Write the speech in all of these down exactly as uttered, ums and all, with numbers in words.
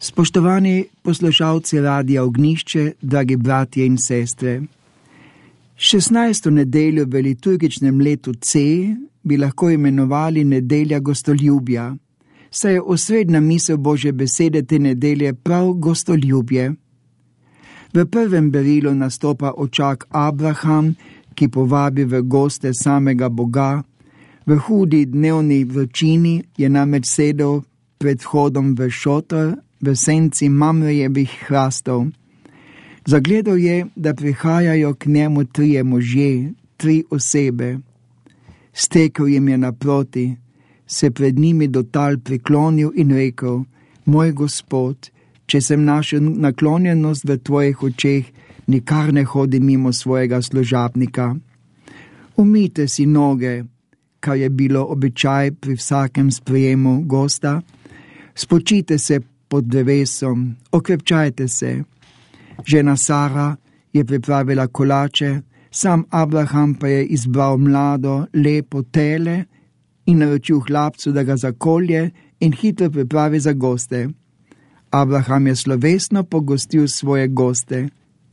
Spoštovani poslušalci Radia Ognjišče, dragi bratje in sestre, šestnajsto nedeljo v liturgičnem letu C bi lahko imenovali nedelja gostoljubja, saj je osrednja misel Božje besede te nedelje prav gostoljubje. V prvem berilu nastopa očak Abraham, ki povabi v goste samega Boga. V hudi dnevni vročini je namreč sedel pred vhodom v šotor, v senci Mamrejevih hrastov. Zagledal je, da prihajajo k njemu trije možje, tri osebe. Stekel jim je naproti, se pred njimi do tal priklonil in rekel: Moj Gospod, če sem našel naklonjenost v tvojih očeh, nikar ne hodi mimo svojega služabnika. Umijte si noge, kar je bilo običaj pri vsakem sprejemu gosta, spočite se pod drevesom, okrepčajte se. Žena Sara je pripravila kolače, sam Abraham pa je izbral mlado, lepo tele in naročil hlapcu, da ga zakolje in hitro pripravi za goste. Abraham je slovesno pogostil svoje goste.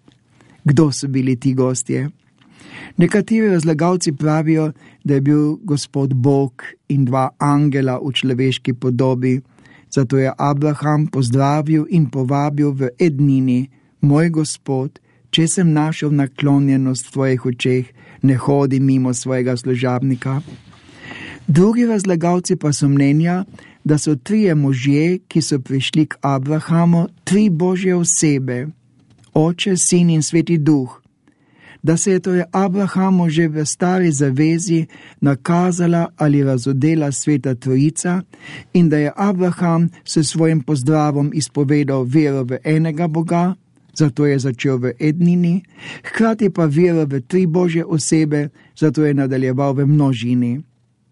Kdo so bili ti gostje? Nekateri razlagalci pravijo, da je bil Gospod Bog in dva angela v človeški podobi. Zato je Abraham pozdravil in povabil v ednini: Moj Gospod, če sem našel naklonjenost v tvojih očeh, ne hodi mimo svojega služabnika. Drugi razlagalci pa so mnenja, da so trije možje, ki so prišli k Abrahamu, tri Božje osebe, Oče, Sin in Sveti Duh. Da se je torej Abrahamu že v stari zavezi nakazala ali razodela Sveta Trojica in da je Abraham s svojim pozdravom izpovedal vero v enega Boga, zato je začel v ednini, hkrati pa vero v tri Božje osebe, zato je nadaljeval v množini.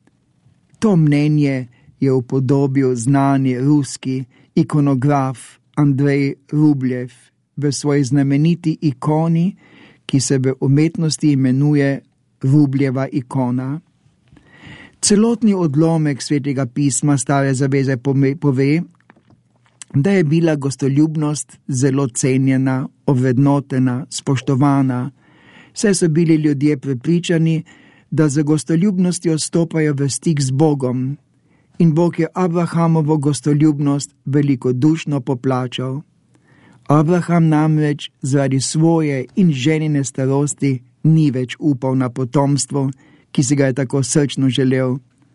To mnenje je upodobil znani ruski ikonograf Andrej Rublev v svoji znameniti ikoni, ki se v umetnosti imenuje Rubljeva ikona. Celotni odlomek Svetega pisma Stare zaveze pove, da je bila gostoljubnost zelo cenjena, ovrednotena, spoštovana, saj so bili ljudje prepričani, da za gostoljubnostjo stopajo v stik z Bogom, in Bog je Abrahamovo gostoljubnost velikodušno poplačal. Abraham namreč zaradi svoje in ženine starosti ni več upal na potomstvo, ki si ga je tako srčno želel.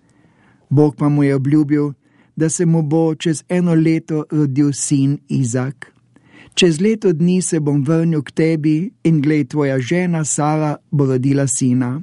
Bog pa mu je obljubil, da se mu bo čez eno leto rodil sin Izak. Čez leto dni se bom vrnil k tebi in glej, tvoja žena Sara bo rodila sina.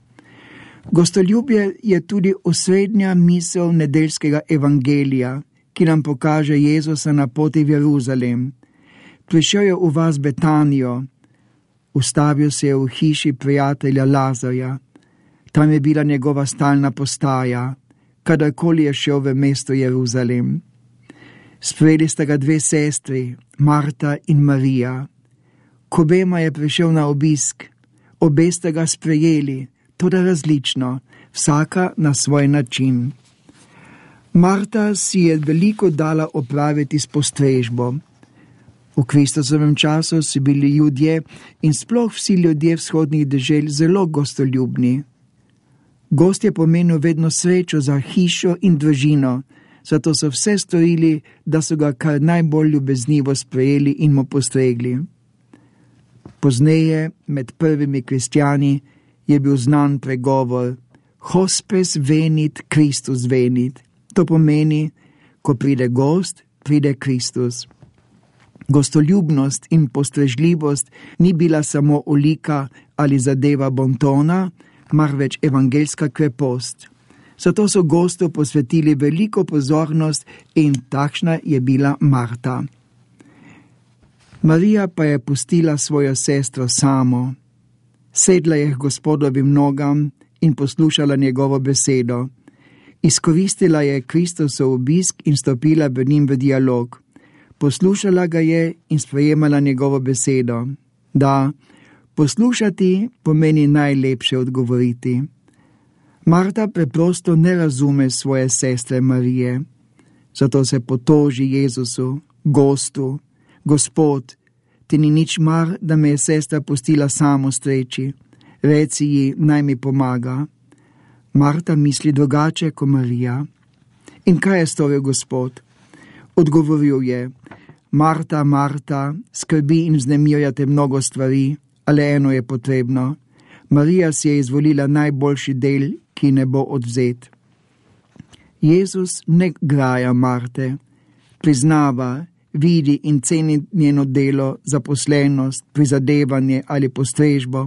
Gostoljubje je tudi osrednja misel nedeljskega evangelija, ki nam pokaže Jezusa na poti v Jeruzalem. Prišel je v vas Betanijo, ustavil se je v hiši prijatelja Lazarja. Tam je bila njegova stalna postaja, kadarkoli je šel v mesto Jeruzalem. Sprejeli sta ga dve sestri, Marta in Marija. K obema je prišel na obisk, obe sta ga sprejeli, toda različno, vsaka na svoj način. Marta si je veliko dala opraviti s postrežbo. V Kristusovem času so bili Judje in sploh vsi ljudje vzhodnih dežel zelo gostoljubni. Gost je pomenil vedno srečo za hišo in družino, zato so vse storili, da so ga kar najbolj ljubeznivo sprejeli in mu postregli. Pozneje, med prvimi kristjani, je bil znan pregovor Hospes venit, Kristus venit. To pomeni, ko pride gost, pride Kristus. Gostoljubnost in postrežljivost ni bila samo olika ali zadeva bontona, marveč evangelska krepost. Zato so gostu posvetili veliko pozornost in takšna je bila Marta. Marija pa je pustila svojo sestro samo. Sedla je k Gospodovim nogam in poslušala njegovo besedo. Izkoristila je Kristusov obisk in stopila v njim v dialog. Poslušala ga je in sprejemala njegovo besedo. Da, poslušati pomeni najlepše odgovoriti. Marta preprosto ne razume svoje sestre Marije. Zato se potoži Jezusu, gostu: Gospod, ti ni nič mar, da me je sestra pustila samo streči. Reci ji, naj mi pomaga. Marta misli drugače kot Marija. In kaj je storil Gospod? Odgovoril je: Marta, Marta, skrbi in vznemirjate mnogo stvari, ale eno je potrebno. Marija si je izvolila najboljši del, ki ne bo odvzet. Jezus ne graja Marte, priznava, vidi in ceni njeno delo, zaposlenost, prizadevanje ali postrežbo.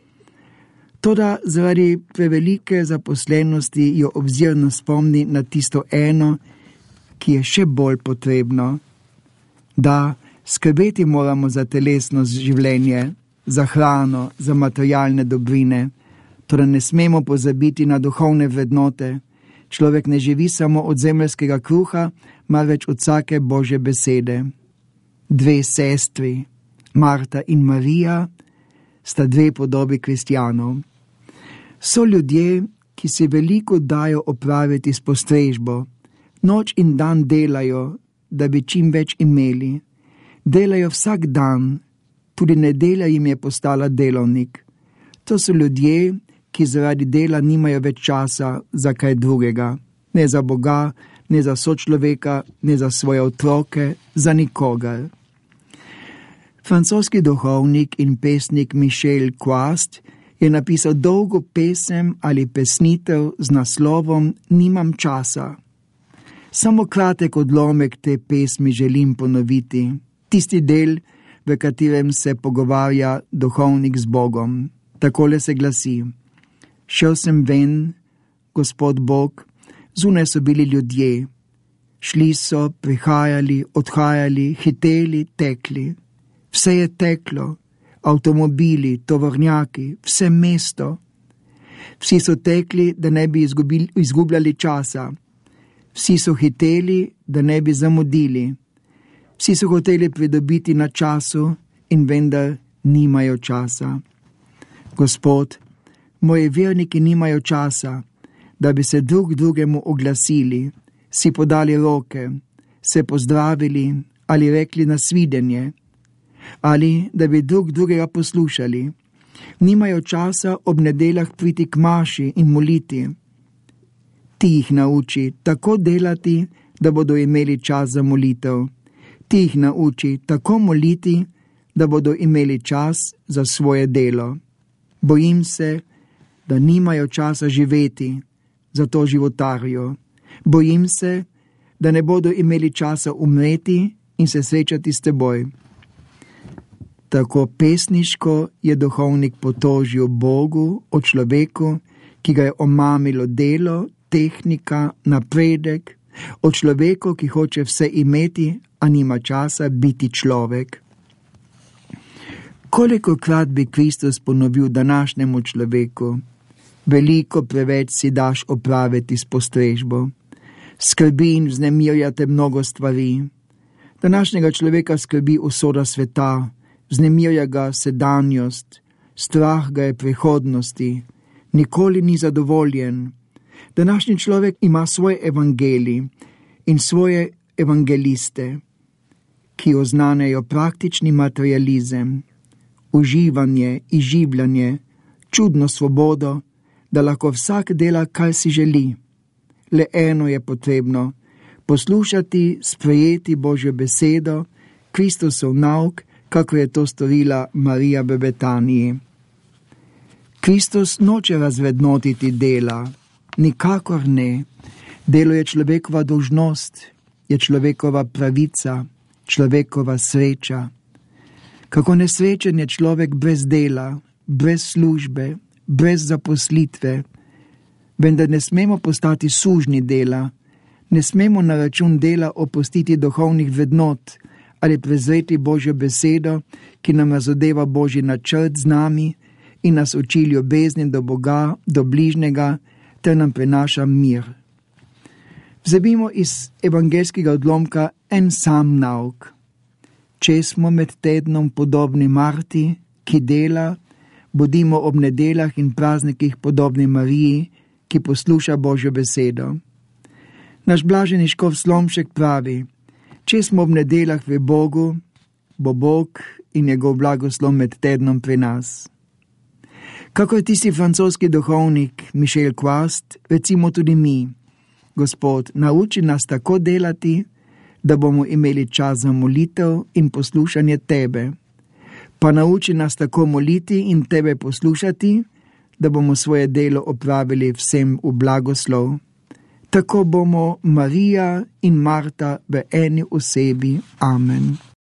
Toda zaradi prevelike zaposlenosti jo obzirno spomni na tisto eno, ki je še bolj potrebno. Da, skrbeti moramo za telesno življenje, za hrano, za materialne dobrine, toda ne smemo pozabiti na duhovne vrednote. Človek ne živi samo od zemeljskega kruha, marveč od vsake Božje besede. Dve sestri, Marta in Marija, sta dve podobi kristjanov. So ljudje, ki si veliko dajo opraviti s postrežbo, noč in dan delajo, da bi čim več imeli. Delajo vsak dan, tudi nedelja jim je postala delovnik. To so ljudje, ki zaradi dela nimajo več časa za kaj drugega, ne za Boga, ne za sočloveka, ne za svoje otroke, za nikogar. Francoski duhovnik in pesnik Michel Quast je napisal dolgo pesem ali pesnitev z naslovom Nimam časa. Samo kratek odlomek te pesmi želim ponoviti, tisti del, v katerem se pogovarja duhovnik z Bogom. Takole se glasi: Šel sem ven, Gospod Bog, zunaj so bili ljudje. Šli so, prihajali, odhajali, hiteli, tekli. Vse je teklo, avtomobili, tovornjaki, vse mesto. Vsi so tekli, da ne bi izgubili, izgubljali časa. Vsi so hiteli, da ne bi zamudili. Vsi so hoteli pridobiti na času in vendar nimajo časa. Gospod, moji verniki nimajo časa, da bi se drug drugemu oglasili, si podali roke, se pozdravili ali rekli nasvidenje, ali da bi drug drugega poslušali. Nimajo časa ob nedeljah priti k maši in moliti. Ti jih nauči tako delati, da bodo imeli čas za molitev. Ti jih nauči tako moliti, da bodo imeli čas za svoje delo. Bojim se, da nimajo časa živeti, zato životarijo. Bojim se, da ne bodo imeli časa umreti in se srečati s teboj. Tako pesniško je duhovnik potožil Bogu o človeku, ki ga je omamilo delo, tehnika, napredek, o človeku, ki hoče vse imeti, a nima časa biti človek. Kolikokrat bi Kristus ponovil današnjemu človeku: veliko preveč si daš opraviti s postrežbo. Skrbi in vznemirjate mnogo stvari. Današnjega človeka skrbi usoda sveta, vznemirja ga sedanjost, strah ga je prihodnosti, nikoli ni zadovoljen. Današnji človek ima svoj evangelij in svoje evangeliste, ki oznanjajo praktični materializem, uživanje, izživljanje, čudno svobodo, da lahko vsak dela, kar si želi. Le eno je potrebno: poslušati, sprejeti Božjo besedo, Kristusov nauk, kako je to storila Marija v Betaniji. Kristus noče razvrednotiti dela, nikakor ne. Delo je človekova dolžnost, je človekova pravica, človekova sreča. Kako nesrečen je človek brez dela, brez službe, brez zaposlitve. Vendar ne smemo postati sužnji dela, ne smemo na račun dela opustiti duhovnih vrednot ali prezreti Božjo besedo, ki nam razodeva Božji načrt z nami in nas uči ljubezni do Boga, do bližnjega, ter nam prinaša mir. Vzemimo iz evangelskega odlomka en sam nauk. Če smo med tednom podobni Marti, ki dela, bodimo ob nedeljah in praznikih podobni Mariji, ki posluša Božjo besedo. Naš blaženi škof Slomšek pravi: Če smo v nedeljah v Bogu, bo Bog in njegov blagoslov med tednom pri nas. Kako je tisti francoski duhovnik Michel Quast, recimo tudi mi. Gospod, nauči nas tako delati, da bomo imeli čas za molitev in poslušanje tebe. Pa nauči nas tako moliti in tebe poslušati, da bomo svoje delo opravili vsem v blagoslov. Tako bomo Marija in Marta v eni osebi. Amen.